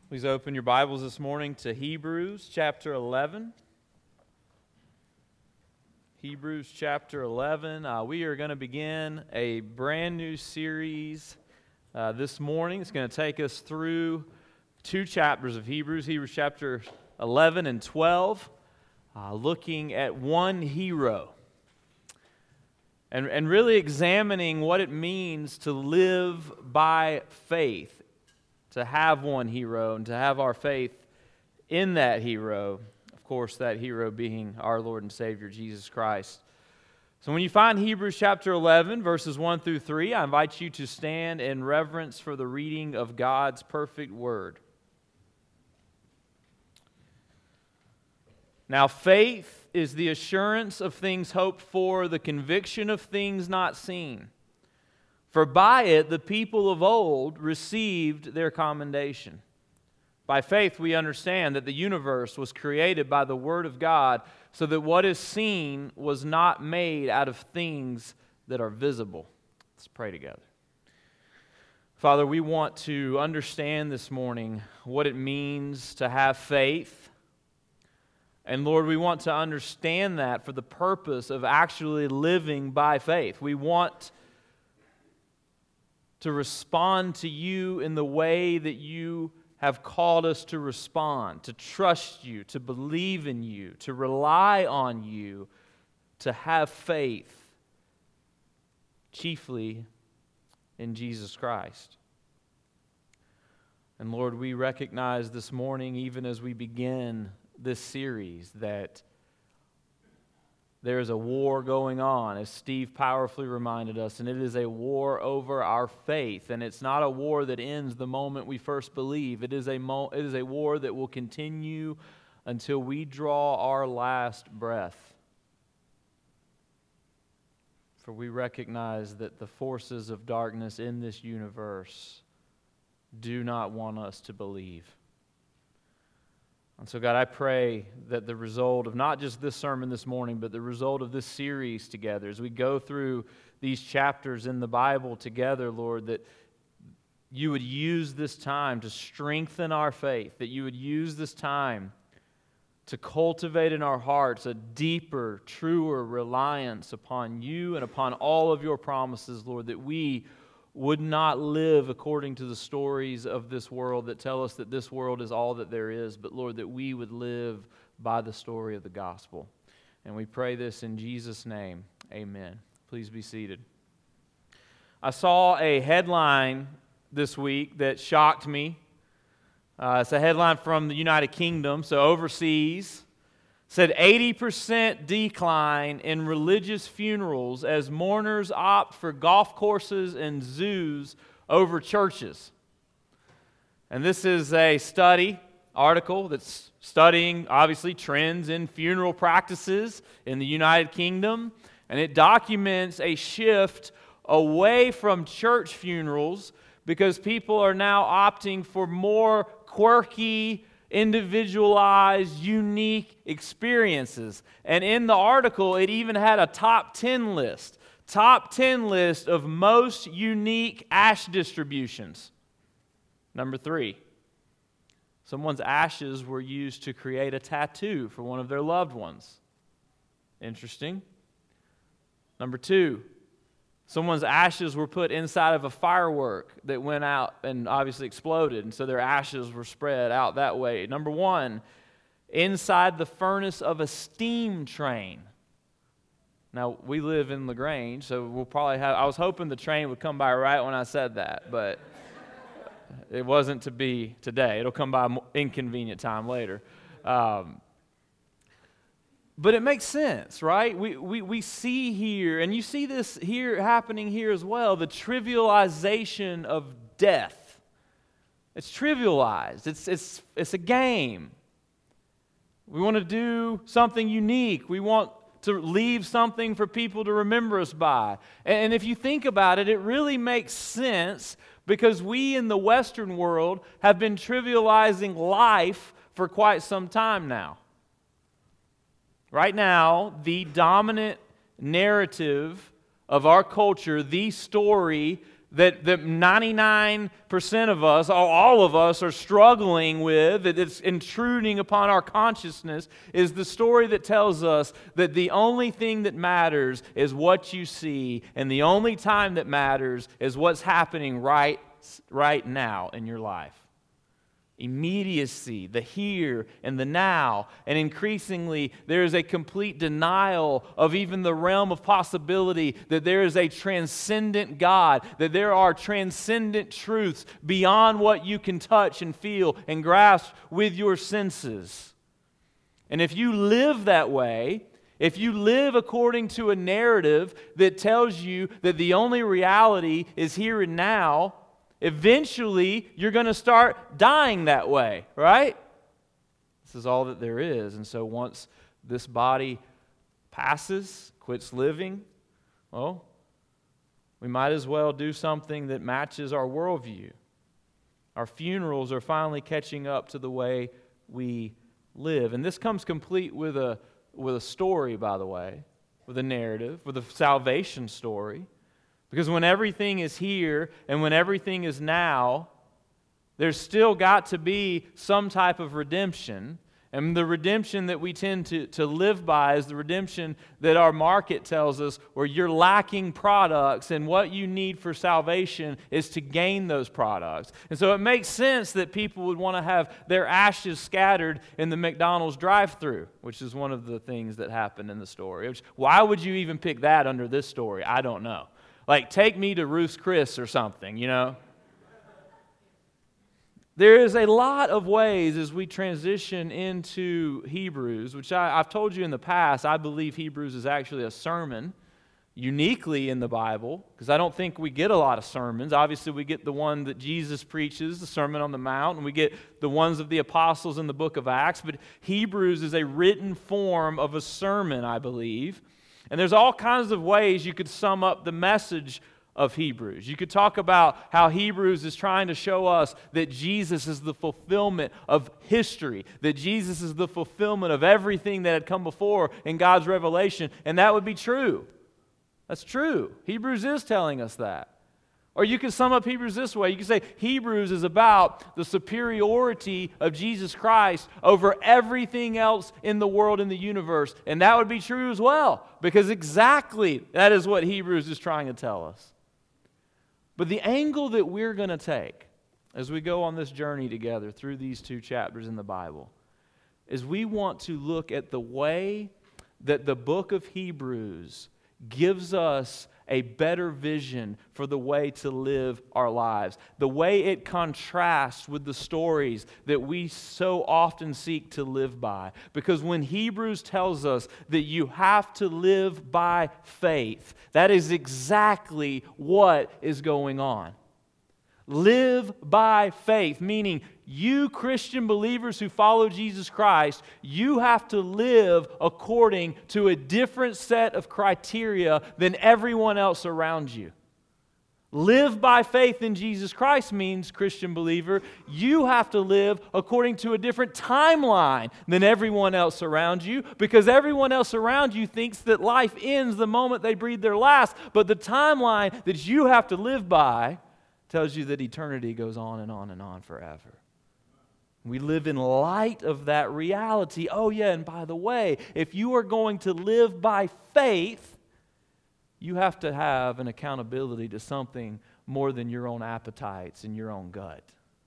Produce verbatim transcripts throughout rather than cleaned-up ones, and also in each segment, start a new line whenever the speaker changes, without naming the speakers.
Please open your Bibles this morning to Hebrews chapter eleven. Hebrews chapter eleven. Uh, we are going to begin a brand new series uh, this morning. It's going to take us through two chapters of Hebrews, Hebrews chapter eleven and twelve, uh, looking at one hero. And, and really examining what it means to live by faith. To have one hero and to have our faith in that hero, of course, that hero being our Lord and Savior, Jesus Christ. So when you find Hebrews chapter eleven, verses one through three, I invite you to stand in reverence for the reading of God's perfect word. Now, faith is the assurance of things hoped for, the conviction of things not seen. For by it the people of old received their commendation. By faith we understand that the universe was created by the Word of God, so that what is seen was not made out of things that are visible. Let's pray together. Father, we want to understand this morning what it means to have faith. And Lord, we want to understand that for the purpose of actually living by faith. We want to respond to you in the way that you have called us to respond, to trust you, to believe in you, to rely on you, to have faith, chiefly in Jesus Christ. And Lord, we recognize this morning, even as we begin this series, that there is a war going on, as Steve powerfully reminded us, and it is a war over our faith. And it's not a war that ends the moment we first believe. It is a mo- it is a war that will continue until we draw our last breath. For we recognize that the forces of darkness in this universe do not want us to believe. And so, God, I pray that the result of not just this sermon this morning, but the result of this series together, as we go through these chapters in the Bible together, Lord, that you would use this time to strengthen our faith, that you would use this time to cultivate in our hearts a deeper, truer reliance upon you and upon all of your promises, Lord, that we would not live according to the stories of this world that tell us that this world is all that there is, but Lord, that we would live by the story of the gospel. And we pray this in Jesus' name. Amen. Please be seated. I saw a headline this week that shocked me. Uh, it's a headline from the United Kingdom, so overseas. Said eighty percent decline in religious funerals as mourners opt for golf courses and zoos over churches. And this is a study article that's studying, obviously, trends in funeral practices in the United Kingdom. And it documents a shift away from church funerals because people are now opting for more quirky, individualized, unique experiences. And in the article, it even had a top ten list. Top ten list of most unique ash distributions. Number three, someone's ashes were used to create a tattoo for one of their loved ones. Interesting. Number two, someone's ashes were put inside of a firework that went out and obviously exploded, and so their ashes were spread out that way. Number one, inside the furnace of a steam train. Now, we live in LaGrange, so we'll probably have, I was hoping the train would come by right when I said that, but it wasn't to be today. It'll come by an inconvenient time later. Um, But it makes sense, right? We, we we see here, and you see this here happening here as well, the trivialization of death. It's trivialized. It's it's it's a game. We want to do something unique. We want to leave something for people to remember us by. And if you think about it, it really makes sense because we in the Western world have been trivializing life for quite some time now. Right now, the dominant narrative of our culture, the story that, that ninety-nine percent of us, all, all of us, are struggling with, that it's intruding upon our consciousness, is the story that tells us that the only thing that matters is what you see, and the only time that matters is what's happening right, right now in your life. Immediacy, the here and the now, and increasingly there is a complete denial of even the realm of possibility that there is a transcendent God, that there are transcendent truths beyond what you can touch and feel and grasp with your senses. And if you live that way, if you live according to a narrative that tells you that the only reality is here and now, eventually, you're going to start dying that way, right? This is all that there is. And so once this body passes, quits living, well, we might as well do something that matches our worldview. Our funerals are finally catching up to the way we live. And this comes complete with a, with a story, by the way, with a narrative, with a salvation story. Because when everything is here and when everything is now, there's still got to be some type of redemption. And the redemption that we tend to, to live by is the redemption that our market tells us, where you're lacking products and what you need for salvation is to gain those products. And so it makes sense that people would want to have their ashes scattered in the McDonald's drive-thru, which is one of the things that happened in the story. Which, why would you even pick that under this story? I don't know. Like, take me to Ruth's Chris or something, you know? There is a lot of ways as we transition into Hebrews, which I, I've told you in the past, I believe Hebrews is actually a sermon, uniquely in the Bible, because I don't think we get a lot of sermons. Obviously, we get the one that Jesus preaches, the Sermon on the Mount, and we get the ones of the apostles in the book of Acts, but Hebrews is a written form of a sermon, I believe. And there's all kinds of ways you could sum up the message of Hebrews. You could talk about how Hebrews is trying to show us that Jesus is the fulfillment of history, that Jesus is the fulfillment of everything that had come before in God's revelation, and that would be true. That's true. Hebrews is telling us that. Or you can sum up Hebrews this way. You can say Hebrews is about the superiority of Jesus Christ over everything else in the world, in the universe. And that would be true as well, because exactly that is what Hebrews is trying to tell us. But the angle that we're going to take as we go on this journey together through these two chapters in the Bible is we want to look at the way that the book of Hebrews gives us a better vision for the way to live our lives. The way it contrasts with the stories that we so often seek to live by. Because when Hebrews tells us that you have to live by faith, that is exactly what is going on. Live by faith, meaning you Christian believers who follow Jesus Christ, you have to live according to a different set of criteria than everyone else around you. Live by faith in Jesus Christ means, Christian believer, you have to live according to a different timeline than everyone else around you, because everyone else around you thinks that life ends the moment they breathe their last, but the timeline that you have to live by tells you that eternity goes on and on and on forever. We live in light of that reality. Oh yeah, and by the way, if you are going to live by faith, you have to have an accountability to something more than your own appetites and your own gut.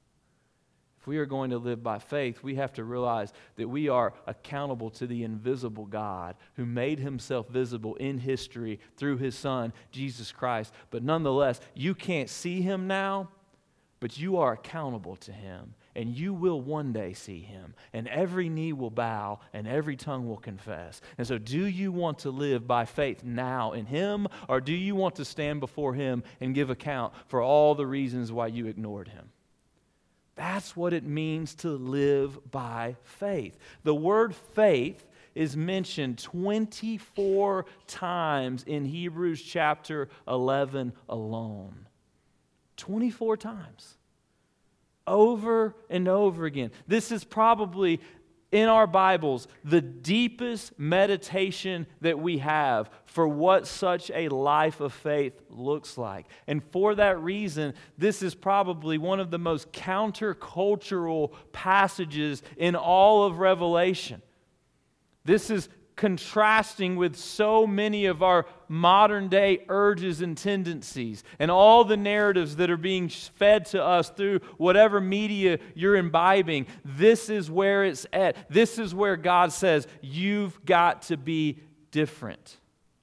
If we are going to live by faith, we have to realize that we are accountable to the invisible God who made himself visible in history through his Son, Jesus Christ. But nonetheless, you can't see him now, but you are accountable to him. And you will one day see him. And every knee will bow and every tongue will confess. And so do you want to live by faith now in him, or do you want to stand before him and give account for all the reasons why you ignored him? That's what it means to live by faith. The word faith is mentioned twenty-four times in Hebrews chapter eleven alone. twenty-four times. Over and over again. This is probably in our Bibles the deepest meditation that we have for what such a life of faith looks like. And for that reason, this is probably one of the most countercultural passages in all of Revelation. This is contrasting with so many of our modern day urges and tendencies and all the narratives that are being fed to us through whatever media you're imbibing. This is where it's at. This is where God says, you've got to be different.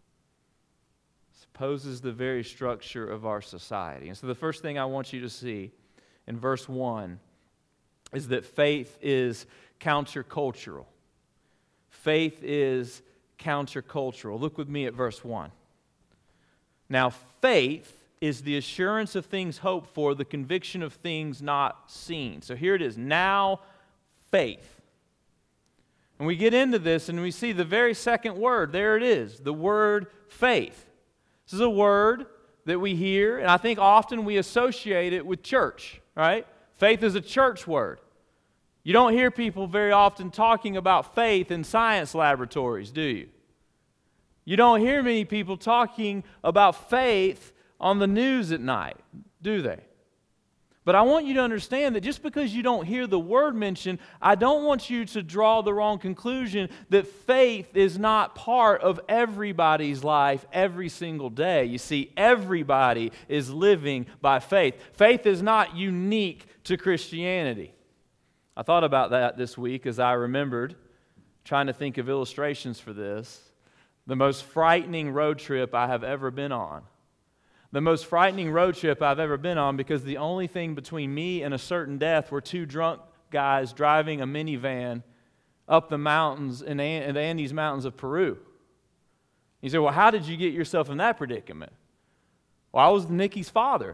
It opposes the very structure of our society. And so the first thing I want you to see in verse one is that faith is countercultural. Faith is countercultural. Look with me at verse one. Now, faith is the assurance of things hoped for, the conviction of things not seen. So here it is. Now, faith. And we get into this and we see the very second word. There it is, the word faith. This is a word that we hear, and I think often we associate it with church, right? Faith is a church word. You don't hear people very often talking about faith in science laboratories, do you? You don't hear many people talking about faith on the news at night, do they? But I want you to understand that just because you don't hear the word mentioned, I don't want you to draw the wrong conclusion that faith is not part of everybody's life every single day. You see, everybody is living by faith. Faith is not unique to Christianity. I thought about that this week as I remembered, trying to think of illustrations for this, the most frightening road trip I have ever been on. The most frightening road trip I've ever been on because the only thing between me and a certain death were two drunk guys driving a minivan up the mountains in the Andes Mountains of Peru. You say, well, how did you get yourself in that predicament? Well, I was Nikki's father.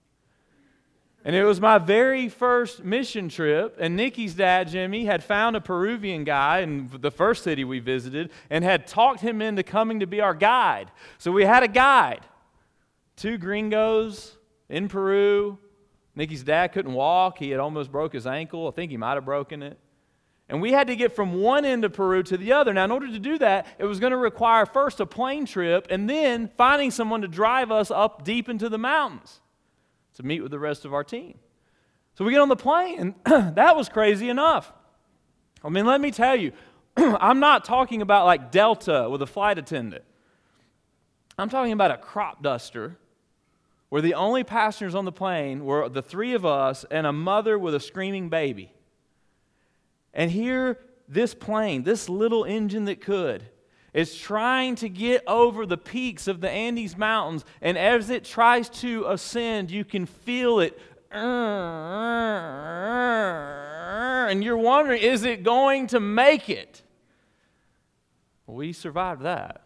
And it was my very first mission trip, and Nikki's dad, Jimmy, had found a Peruvian guy in the first city we visited and had talked him into coming to be our guide. So we had a guide. Two gringos in Peru. Nikki's dad couldn't walk. He had almost broke his ankle. I think he might have broken it. And we had to get from one end of Peru to the other. Now, in order to do that, it was going to require first a plane trip and then finding someone to drive us up deep into the mountains to meet with the rest of our team. So we get on the plane, and that was crazy enough. I mean, let me tell you, I'm not talking about like Delta with a flight attendant. I'm talking about a crop duster where the only passengers on the plane were the three of us and a mother with a screaming baby. And here, this plane, this little engine that could, is trying to get over the peaks of the Andes Mountains, and as it tries to ascend, you can feel it, and you're wondering, is it going to make it? We survived that.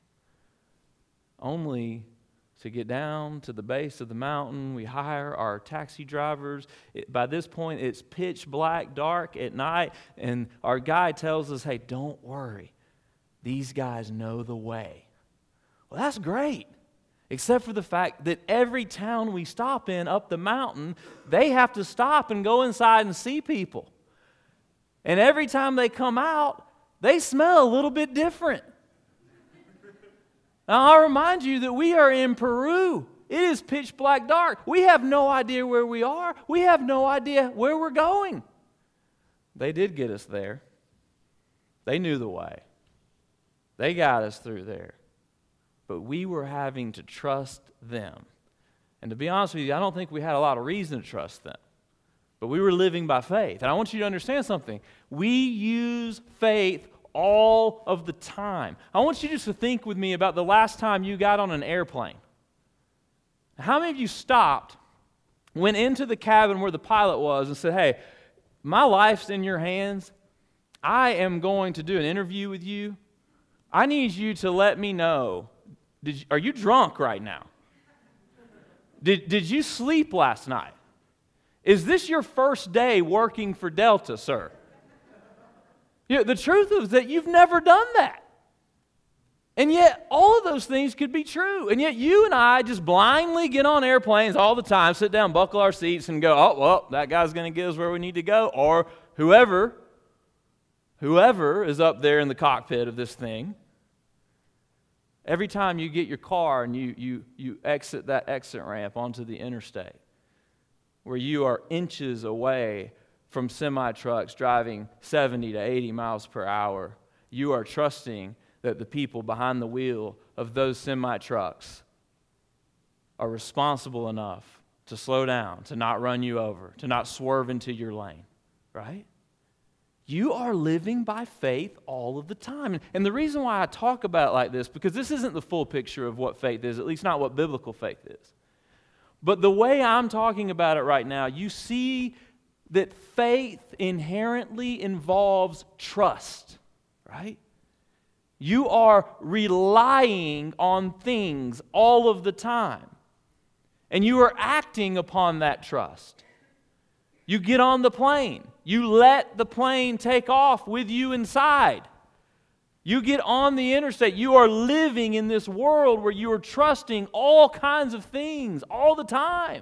Only to get down to the base of the mountain, we hire our taxi drivers. It, by this point, it's pitch black, dark at night, and our guide tells us, hey, don't worry. These guys know the way. Well, that's great, except for the fact that every town we stop in up the mountain, they have to stop and go inside and see people. And every time they come out, they smell a little bit different. Now, I'll remind you that we are in Peru. It is pitch black dark. We have no idea where we are. We have no idea where we're going. They did get us there. They knew the way. They got us through there. But we were having to trust them. And to be honest with you, I don't think we had a lot of reason to trust them. But we were living by faith. And I want you to understand something. We use faith all of the time. I want you just to think with me about the last time you got on an airplane. How many of you stopped, went into the cabin where the pilot was and said, hey, my life's in your hands. I am going to do an interview with you. I need you to let me know, did you, are you drunk right now? Did, did you sleep last night? Is this your first day working for Delta, sir? You know, the truth is that you've never done that. And yet, all of those things could be true. And yet, you and I just blindly get on airplanes all the time, sit down, buckle our seats, and go, oh, well, that guy's going to get us where we need to go, or whoever. whoever is up there in the cockpit of this thing, every time you get your car and you, you, you exit that exit ramp onto the interstate, where you are inches away from semi-trucks driving seventy to eighty miles per hour, you are trusting that the people behind the wheel of those semi-trucks are responsible enough to slow down, to not run you over, to not swerve into your lane, right? You are living by faith all of the time. And the reason why I talk about it like this, because this isn't the full picture of what faith is, at least not what biblical faith is. But the way I'm talking about it right now, you see that faith inherently involves trust, right? You are relying on things all of the time. And you are acting upon that trust. You get on the plane. You let the plane take off with you inside. You get on the interstate. You are living in this world where you are trusting all kinds of things all the time.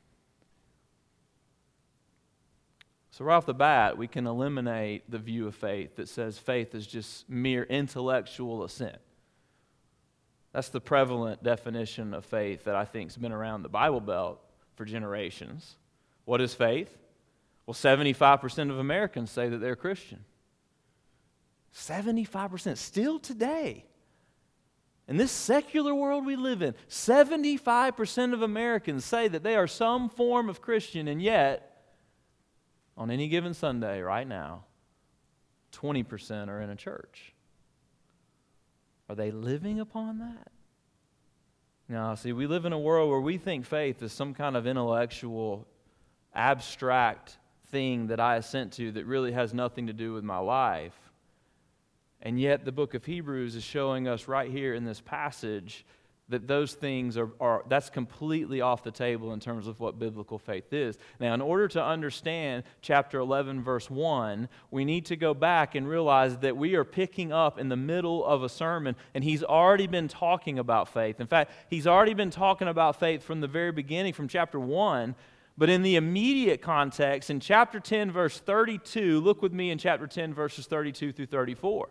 So right off the bat, we can eliminate the view of faith that says faith is just mere intellectual assent. That's the prevalent definition of faith that I think has been around the Bible Belt for generations. What is faith? Well, seventy-five percent of Americans say that they're Christian. seventy-five percent. Still today, in this secular world we live in, seventy-five percent of Americans say that they are some form of Christian, and yet, on any given Sunday right now, twenty percent are in a church. Are they living upon that? Now, see, we live in a world where we think faith is some kind of intellectual, abstract thing that I assent to that really has nothing to do with my life. And yet the book of Hebrews is showing us right here in this passage that those things are, are that's completely off the table in terms of what biblical faith is. Now, in order to understand chapter eleven, verse one, we need to go back and realize that we are picking up in the middle of a sermon, and he's already been talking about faith. In fact, he's already been talking about faith from the very beginning, from chapter one, but in the immediate context, in chapter ten, verse thirty-two, look with me in chapter ten, verses thirty-two through thirty-four.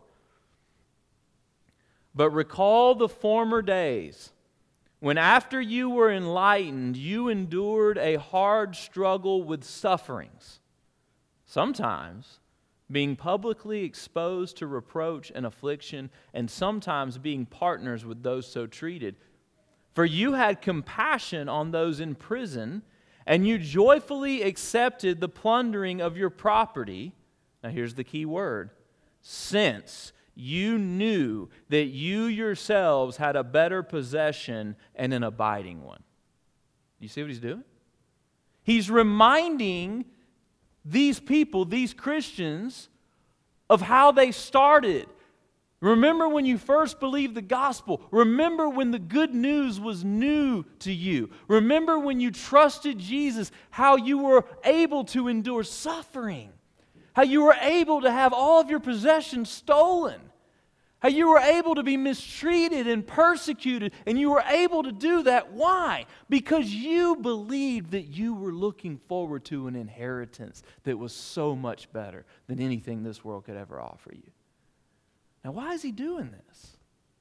But recall the former days, when after you were enlightened, you endured a hard struggle with sufferings, sometimes being publicly exposed to reproach and affliction, and sometimes being partners with those so treated. For you had compassion on those in prison, and you joyfully accepted the plundering of your property. Now here's the key word: since you knew that you yourselves had a better possession and an abiding one. You see what he's doing? He's reminding these people, these Christians, of how they started. Remember when you first believed the gospel. Remember when the good news was new to you. Remember when you trusted Jesus, how you were able to endure suffering. How you were able to have all of your possessions stolen. How you were able to be mistreated and persecuted, and you were able to do that. Why? Because you believed that you were looking forward to an inheritance that was so much better than anything this world could ever offer you. Now, why is he doing this?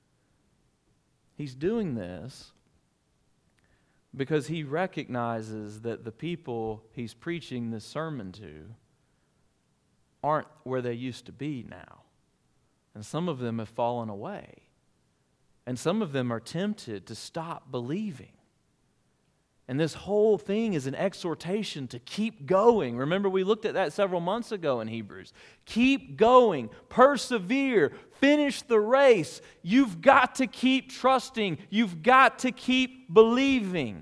He's doing this because he recognizes that the people he's preaching this sermon to aren't where they used to be now. And some of them have fallen away. And some of them are tempted to stop believing. And this whole thing is an exhortation to keep going. Remember, we looked at that several months ago in Hebrews. Keep going. Persevere. Finish the race. You've got to keep trusting. You've got to keep believing.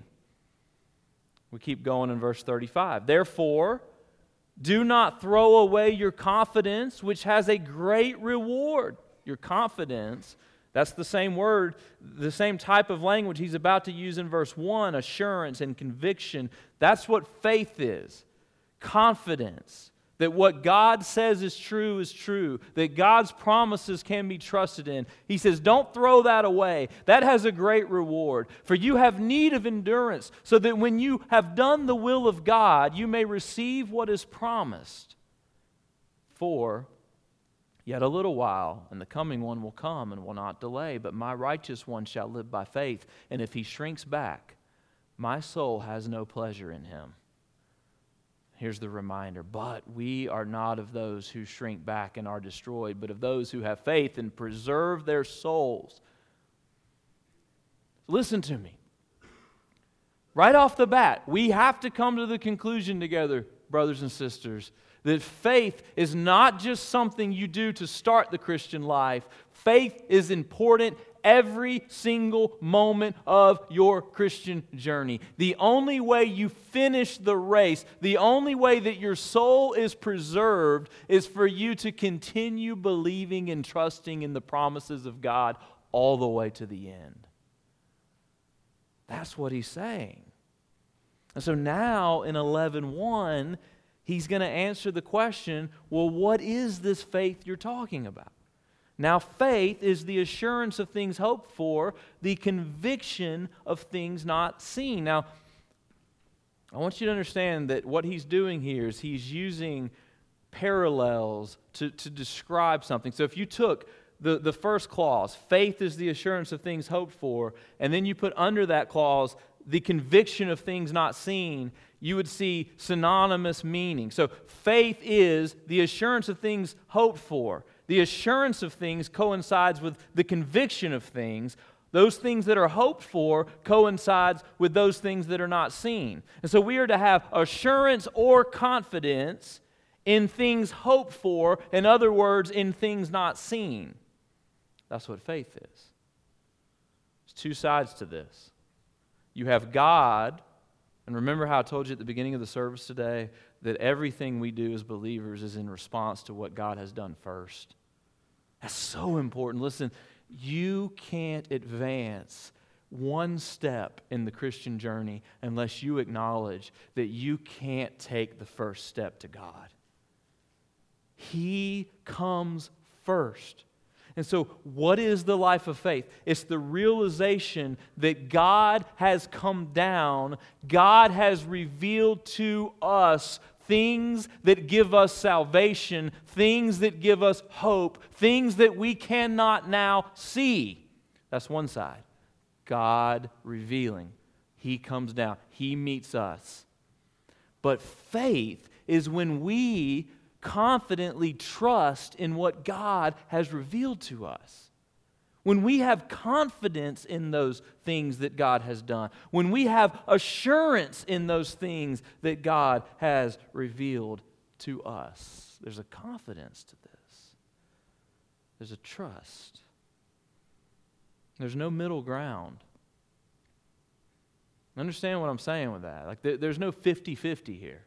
We keep going in verse thirty-five. Therefore, do not throw away your confidence, which has a great reward. Your confidence, that's the same word, the same type of language he's about to use in verse one, assurance and conviction. That's what faith is. Confidence that what God says is true is true, that God's promises can be trusted in. He says, don't throw that away. That has a great reward. For you have need of endurance, so that when you have done the will of God, you may receive what is promised. For Yet a little while, and the coming one will come and will not delay, but my righteous one shall live by faith. And if he shrinks back, my soul has no pleasure in him. Here's the reminder, but we are not of those who shrink back and are destroyed, but of those who have faith and preserve their souls. Listen to me. Right off the bat, we have to come to the conclusion together, brothers and sisters, that faith is not just something you do to start the Christian life. Faith is important every single moment of your Christian journey. The only way you finish the race, the only way that your soul is preserved is for you to continue believing and trusting in the promises of God all the way to the end. That's what he's saying. And so now in eleven one, he's going to answer the question, well, what is this faith you're talking about? Now, faith is the assurance of things hoped for, the conviction of things not seen. Now, I want you to understand that what he's doing here is he's using parallels to, to describe something. So if you took the, the first clause, faith is the assurance of things hoped for, and then you put under that clause, the conviction of things not seen, you would see synonymous meaning. So faith is the assurance of things hoped for. The assurance of things coincides with the conviction of things. Those things that are hoped for coincides with those things that are not seen. And so we are to have assurance or confidence in things hoped for. In other words, in things not seen. That's what faith is. There's two sides to this. You have God, and remember how I told you at the beginning of the service today that everything we do as believers is in response to what God has done first. That's so important. Listen, you can't advance one step in the Christian journey unless you acknowledge that you can't take the first step to God. He comes first. And so what is the life of faith? It's the realization that God has come down, God has revealed to us things that give us salvation, things that give us hope, things that we cannot now see. That's one side. God revealing. He comes down. He meets us. But faith is when we confidently trust in what God has revealed to us. When we have confidence in those things that God has done. When we have assurance in those things that God has revealed to us. There's a confidence to this. There's a trust. There's no middle ground. Understand what I'm saying with that? Like there, there's no fifty-fifty here.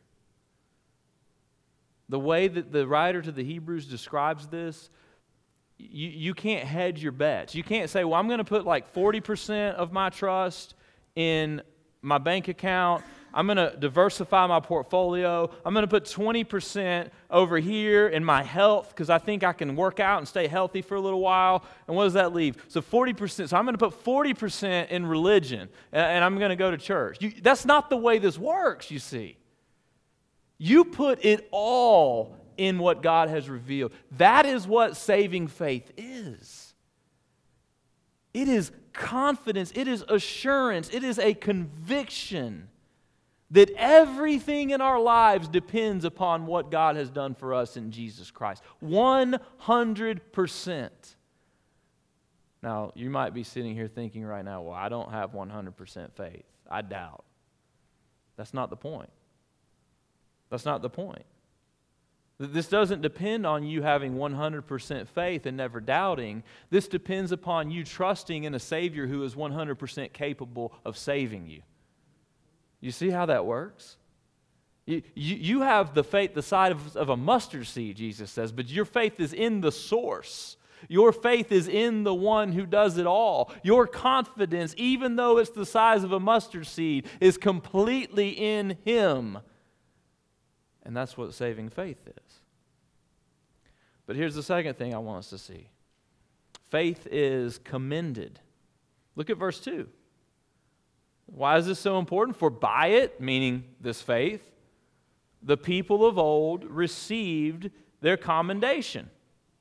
The way that the writer to the Hebrews describes this, you, you can't hedge your bets. You can't say, well, I'm going to put like forty percent of my trust in my bank account. I'm going to diversify my portfolio. I'm going to put twenty percent over here in my health because I think I can work out and stay healthy for a little while. And what does that leave? So forty percent. So I'm going to put forty percent in religion and, and I'm going to go to church. You, that's not the way this works, you see. You put it all in what God has revealed. That is what saving faith is. It is confidence. It is assurance. It is a conviction that everything in our lives depends upon what God has done for us in Jesus Christ. one hundred percent. Now, you might be sitting here thinking right now, well, I don't have one hundred percent faith. I doubt. That's not the point. That's not the point. This doesn't depend on you having one hundred percent faith and never doubting. This depends upon you trusting in a Savior who is one hundred percent capable of saving you. You see how that works? You, you, you have the faith the size of, of a mustard seed, Jesus says, but your faith is in the source. Your faith is in the one who does it all. Your confidence, even though it's the size of a mustard seed, is completely in Him. And that's what saving faith is. But here's the second thing I want us to see. Faith is commended. Look at verse two. Why is this so important? For by it, meaning this faith, the people of old received their commendation.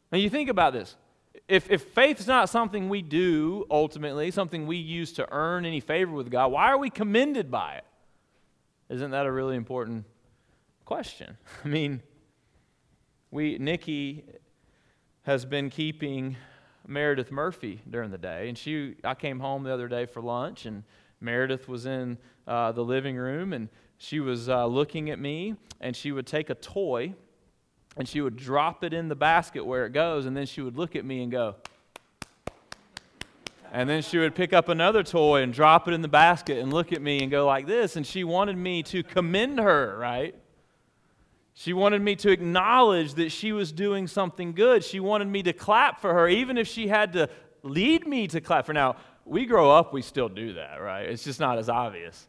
Now you think about this. If, if faith's not something we do ultimately, something we use to earn any favor with God, why are we commended by it? Isn't that a really important question? I mean, we Nikki has been keeping Meredith Murphy during the day, and she I came home the other day for lunch, and Meredith was in uh, the living room, and she was uh, looking at me, and she would take a toy, and she would drop it in the basket where it goes, and then she would look at me and go. And then she would pick up another toy and drop it in the basket and look at me and go like this. And she wanted me to commend her, right? She wanted me to acknowledge that she was doing something good. She wanted me to clap for her, even if she had to lead me to clap for her. Now, we grow up, we still do that, right? It's just not as obvious.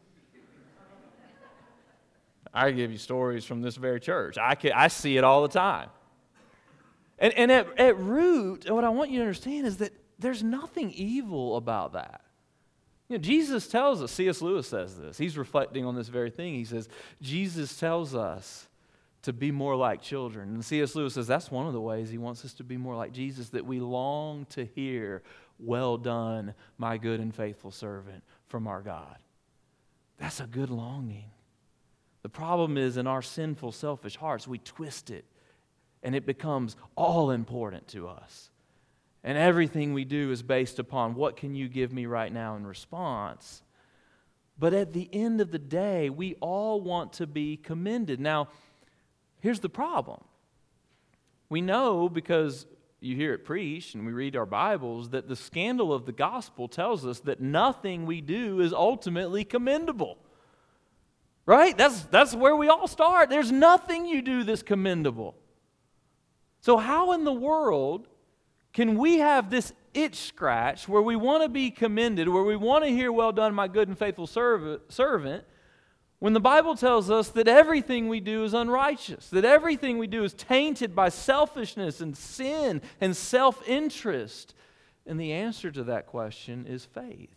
I give you stories from this very church. I can, I see it all the time. And, and at, at root, what I want you to understand is that there's nothing evil about that. You know, Jesus tells us, C S Lewis says this. He's reflecting on this very thing. He says, Jesus tells us to be more like children. And C S Lewis says that's one of the ways he wants us to be more like Jesus, that we long to hear, well done, my good and faithful servant, from our God. That's a good longing. The problem is in our sinful, selfish hearts, we twist it, and it becomes all important to us. And everything we do is based upon what can you give me right now in response. But at the end of the day, we all want to be commended. Now, here's the problem. We know, because you hear it preached and we read our Bibles, that the scandal of the gospel tells us that nothing we do is ultimately commendable. Right? That's, that's where we all start. There's nothing you do that's commendable. So how in the world can we have this itch scratch where we want to be commended, where we want to hear, well done, my good and faithful servant, when the Bible tells us that everything we do is unrighteous, that everything we do is tainted by selfishness and sin and self-interest? And the answer to that question is faith.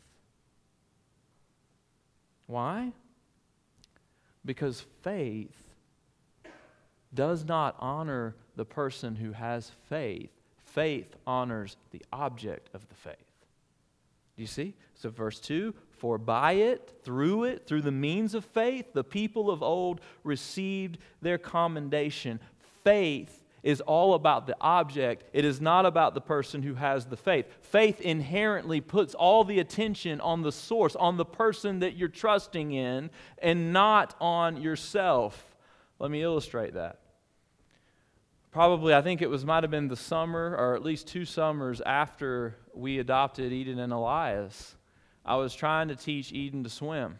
Why? Because faith does not honor the person who has faith. Faith honors the object of the faith. Do you see? So verse two, for by it, through it, through the means of faith, the people of old received their commendation. Faith is all about the object. It is not about the person who has the faith. Faith inherently puts all the attention on the source, on the person that you're trusting in, and not on yourself. Let me illustrate that. Probably, I think it was might have been the summer, or at least two summers after we adopted Eden and Elias, I was trying to teach Eden to swim.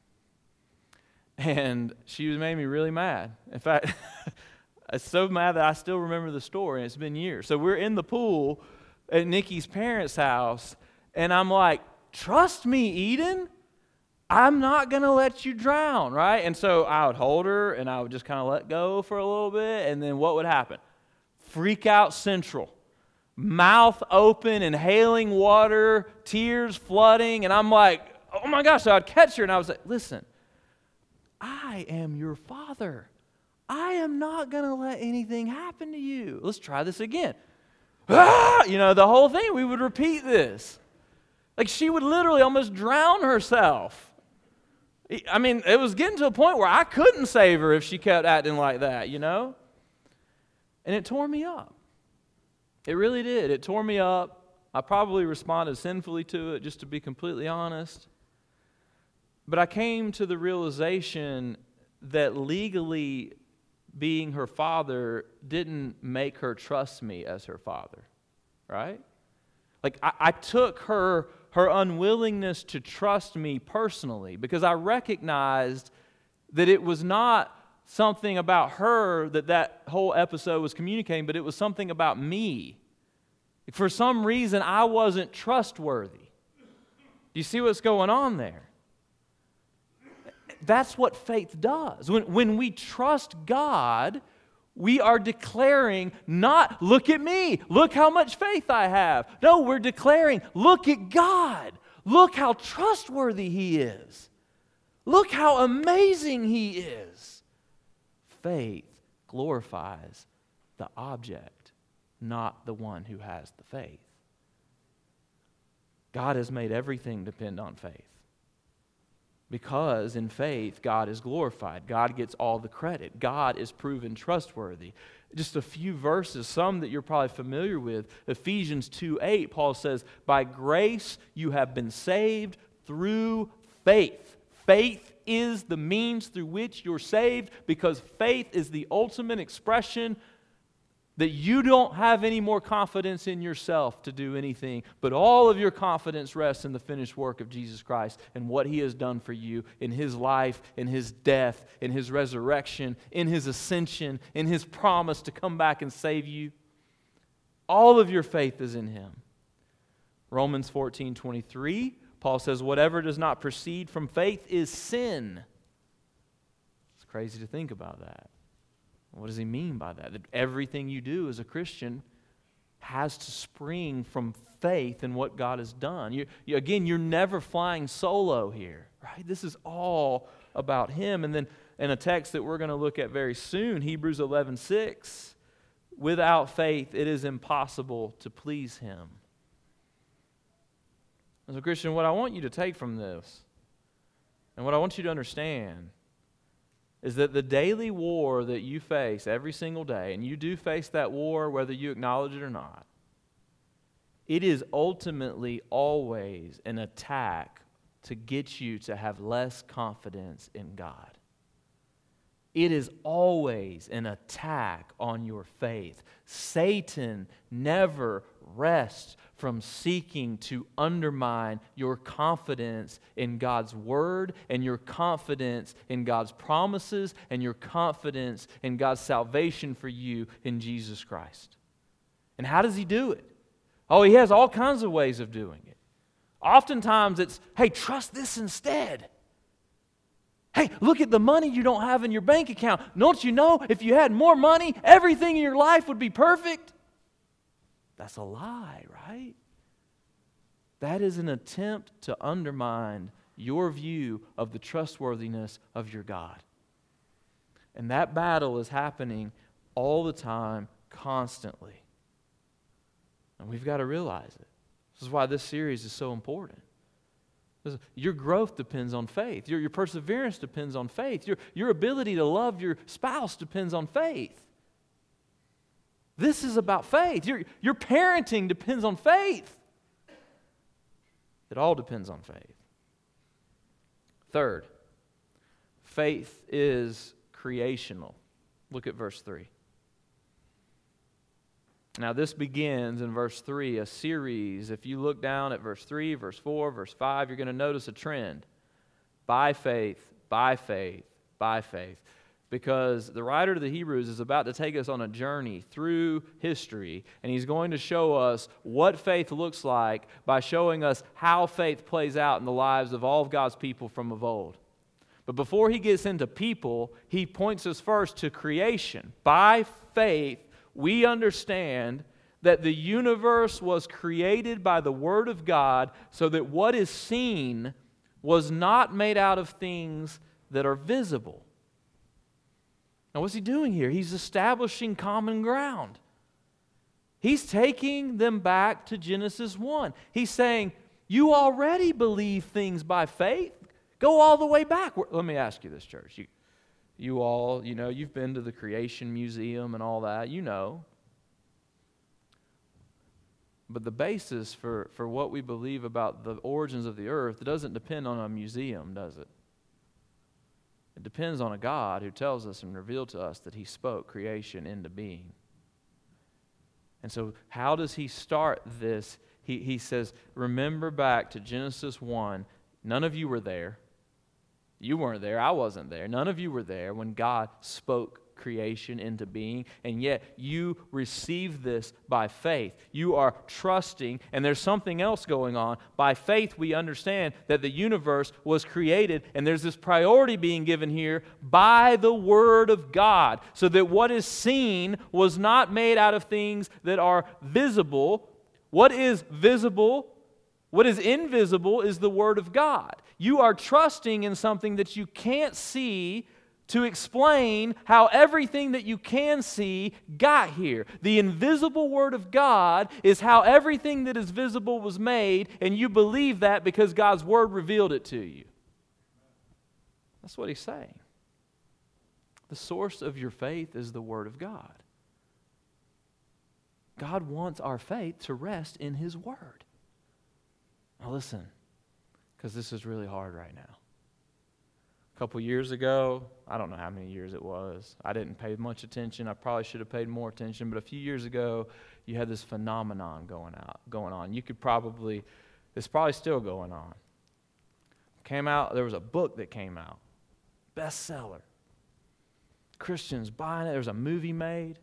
And she made me really mad. In fact, it's so mad that I still remember the story, and it's been years. So we're in the pool at Nikki's parents' house, and I'm like, trust me, Eden, I'm not going to let you drown, right? And so I would hold her, and I would just kind of let go for a little bit, and then what would happen? Freak out central. Mouth open, inhaling water, tears flooding, and I'm like, oh my gosh, so I'd catch her, and I was like, listen, I am your father. I am not going to let anything happen to you. Let's try this again. Ah! You know, the whole thing, we would repeat this. Like she would literally almost drown herself. I mean, it was getting to a point where I couldn't save her if she kept acting like that, you know? And it tore me up. It really did. It tore me up. I probably responded sinfully to it, just to be completely honest. But I came to the realization that legally being her father didn't make her trust me as her father, right? Like I, I took her, her unwillingness to trust me personally because I recognized that it was not something about her that that whole episode was communicating, but it was something about me. For some reason, I wasn't trustworthy. Do you see what's going on there? That's what faith does. When, when we trust God, we are declaring not, look at me, look how much faith I have. No, we're declaring, look at God. Look how trustworthy He is. Look how amazing He is. Faith glorifies the object, not the one who has the faith. God has made everything depend on faith. Because in faith, God is glorified. God gets all the credit. God is proven trustworthy. Just a few verses, some that you're probably familiar with. Ephesians two eight, Paul says, by grace you have been saved through faith. Faith is the means through which you're saved, because faith is the ultimate expression that you don't have any more confidence in yourself to do anything, but all of your confidence rests in the finished work of Jesus Christ and what He has done for you in His life, in His death, in His resurrection, in His ascension, in His promise to come back and save you. All of your faith is in Him. Romans fourteen twenty-three, Paul says, whatever does not proceed from faith is sin. It's crazy to think about that. What does he mean by that? That everything you do as a Christian has to spring from faith in what God has done. You, you, again, you're never flying solo here, right? This is all about Him. And then in a text that we're going to look at very soon, Hebrews eleven six, without faith it is impossible to please Him. As a Christian, what I want you to take from this, and what I want you to understand, is that the daily war that you face every single day, and you do face that war whether you acknowledge it or not, it is ultimately always an attack to get you to have less confidence in God. It is always an attack on your faith. Satan never rests from seeking to undermine your confidence in God's Word and your confidence in God's promises and your confidence in God's salvation for you in Jesus Christ. And how does he do it? Oh, he has all kinds of ways of doing it. Oftentimes it's, hey, trust this instead. Hey, look at the money you don't have in your bank account. Don't you know if you had more money, everything in your life would be perfect? That's a lie, right? That is an attempt to undermine your view of the trustworthiness of your God. And that battle is happening all the time, constantly. And we've got to realize it. This is why this series is so important. Your growth depends on faith. Your, your perseverance depends on faith. Your, your ability to love your spouse depends on faith. This is about faith. Your, your parenting depends on faith. It all depends on faith. Third, faith is creational. Look at verse three. Now this begins in verse three, a series. If you look down at verse three, verse four, verse five, you're going to notice a trend. By faith, by faith, by faith. Because the writer to the Hebrews is about to take us on a journey through history, and he's going to show us what faith looks like by showing us how faith plays out in the lives of all of God's people from of old. But before he gets into people, he points us first to creation. By faith, we understand that the universe was created by the Word of God so that what is seen was not made out of things that are visible. Now, what's he doing here? He's establishing common ground. He's taking them back to Genesis one. He's saying, you already believe things by faith. Go all the way back. Let me ask you this, church. You, you all, you know, you've been to the Creation Museum and all that. You know. But the basis for, for what we believe about the origins of the earth doesn't depend on a museum, does it? It depends on a God who tells us and revealed to us that He spoke creation into being. And so how does He start this? He, he says, remember back to Genesis one. None of you were there. You weren't there. I wasn't there. None of you were there when God spoke creation into being, and yet you receive this by faith. You are trusting, and there's something else going on. By faith, we understand that the universe was created, and there's this priority being given here by the Word of God, so that what is seen was not made out of things that are visible. What is visible, what is invisible is the Word of God. You are trusting in something that you can't see to explain how everything that you can see got here. The invisible Word of God is how everything that is visible was made, and you believe that because God's Word revealed it to you. That's what he's saying. The source of your faith is the Word of God. God wants our faith to rest in His Word. Now listen, because this is really hard right now. A couple years ago, I don't know how many years it was. I didn't pay much attention. I probably should have paid more attention. But a few years ago, you had this phenomenon going out, going on. You could probably, it's probably still going on. Came out, there was a book that came out. Bestseller. Christians buying it. There was a movie made.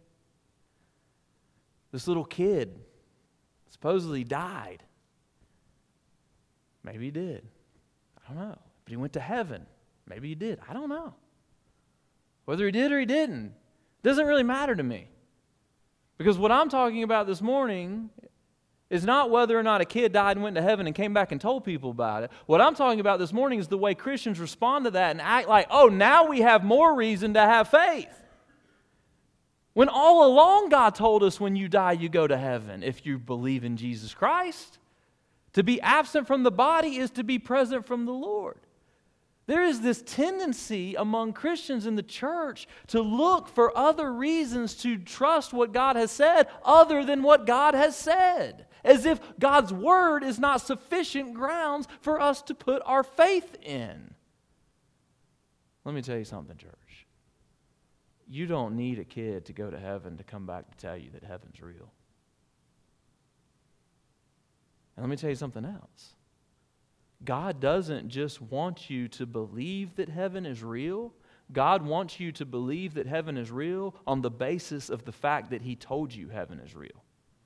This little kid supposedly died. Maybe he did. I don't know. But he went to heaven. Maybe he did. I don't know. Whether he did or he didn't doesn't really matter to me. Because what I'm talking about this morning is not whether or not a kid died and went to heaven and came back and told people about it. What I'm talking about this morning is the way Christians respond to that and act like, oh, now we have more reason to have faith. When all along God told us when you die, you go to heaven if you believe in Jesus Christ. To be absent from the body is to be present from the Lord. There is this tendency among Christians in the church to look for other reasons to trust what God has said other than what God has said. As if God's Word is not sufficient grounds for us to put our faith in. Let me tell you something, church. You don't need a kid to go to heaven to come back to tell you that heaven's real. And let me tell you something else. God doesn't just want you to believe that heaven is real. God wants you to believe that heaven is real on the basis of the fact that He told you heaven is real.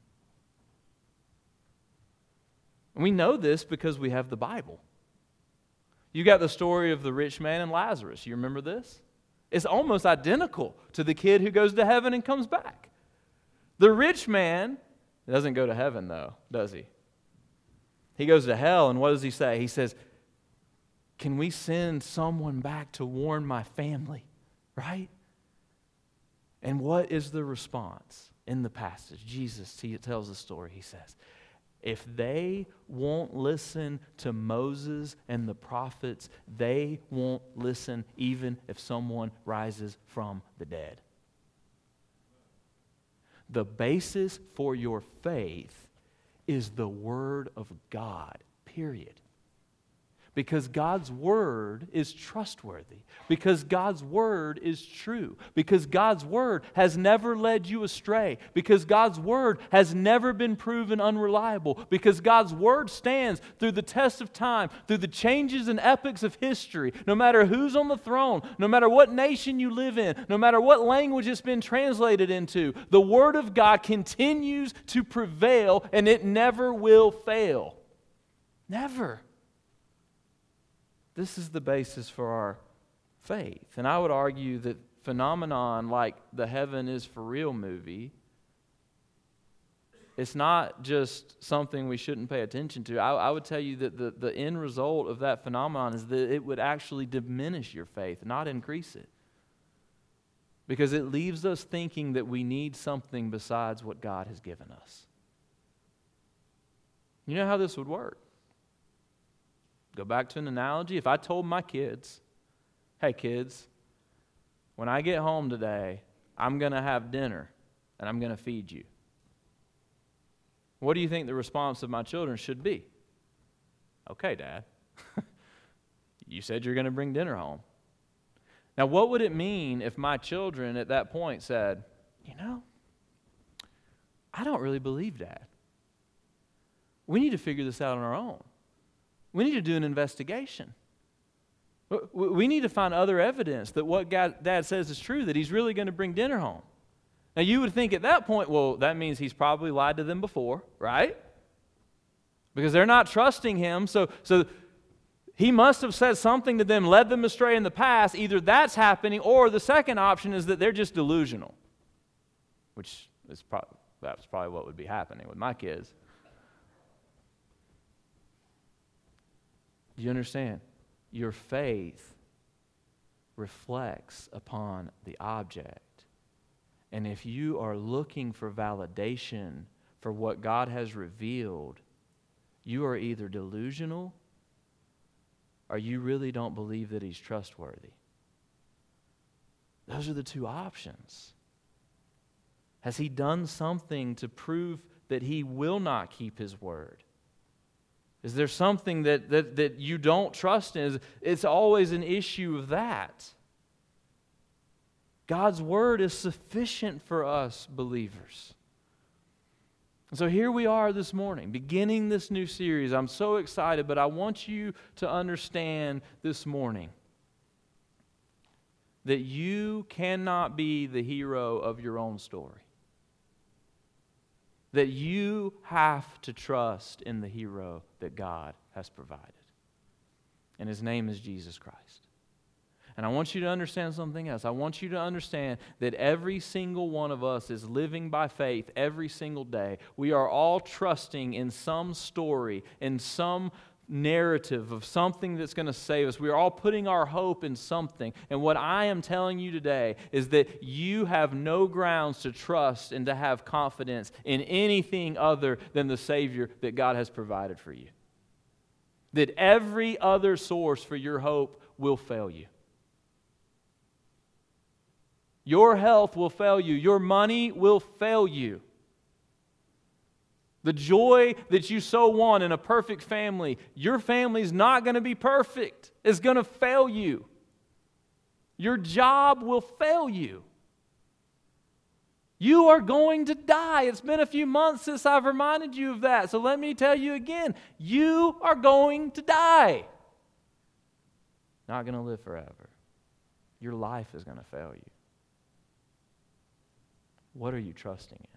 And we know this because we have the Bible. You got the story of the rich man and Lazarus. You remember this? It's almost identical to the kid who goes to heaven and comes back. The rich man doesn't go to heaven, though, does he? He goes to hell, and what does he say? He says, can we send someone back to warn my family? Right? And what is the response in the passage? Jesus he tells the story. He says, if they won't listen to Moses and the prophets, they won't listen even if someone rises from the dead. The basis for your faith is the Word of God, period. Because God's Word is trustworthy. Because God's Word is true. Because God's Word has never led you astray. Because God's Word has never been proven unreliable. Because God's Word stands through the test of time, through the changes and epochs of history. No matter who's on the throne, no matter what nation you live in, no matter what language it's been translated into, the Word of God continues to prevail and it never will fail. Never. This is the basis for our faith. And I would argue that phenomenon like the Heaven is for Real movie, it's not just something we shouldn't pay attention to. I, I would tell you that the, the end result of that phenomenon is that it would actually diminish your faith, not increase it. Because it leaves us thinking that we need something besides what God has given us. You know how this would work? Go back to an analogy. If I told my kids, hey kids, when I get home today, I'm going to have dinner and I'm going to feed you. What do you think the response of my children should be? Okay, Dad. You said you're going to bring dinner home. Now, what would it mean if my children at that point said, you know, I don't really believe Dad. We need to figure this out on our own. We need to do an investigation. We need to find other evidence that what God, Dad says is true, that he's really going to bring dinner home. Now, you would think at that point, well, that means he's probably lied to them before, right? Because they're not trusting him, so, so he must have said something to them, led them astray in the past. Either that's happening, or the second option is that they're just delusional, which is probably, that's probably what would be happening with my kids. Do you understand? Your faith reflects upon the object. And if you are looking for validation for what God has revealed, you are either delusional or you really don't believe that He's trustworthy. Those are the two options. Has He done something to prove that He will not keep His word? Is there something that, that, that you don't trust in? It's always an issue of that. God's word is sufficient for us believers. So here we are this morning, beginning this new series. I'm so excited, but I want you to understand this morning that you cannot be the hero of your own story. That you have to trust in the hero that God has provided. And His name is Jesus Christ. And I want you to understand something else. I want you to understand that every single one of us is living by faith every single day. We are all trusting in some story, in some narrative of something that's going to save us. We are all putting our hope in something. And what I am telling you today is that you have no grounds to trust and to have confidence in anything other than the Savior that God has provided for you. That every other source for your hope will fail you. Your health will fail you. Your money will fail you. The joy that you so want in a perfect family, your family's not going to be perfect. It's going to fail you. Your job will fail you. You are going to die. It's been a few months since I've reminded you of that. So let me tell you again, you are going to die. Not going to live forever. Your life is going to fail you. What are you trusting in?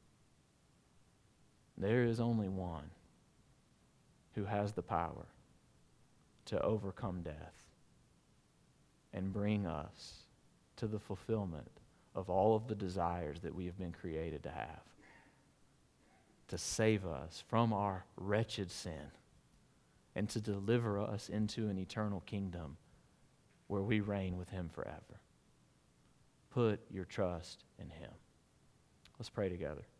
There is only one who has the power to overcome death and bring us to the fulfillment of all of the desires that we have been created to have, to save us from our wretched sin and to deliver us into an eternal kingdom where we reign with Him forever. Put your trust in Him. Let's pray together.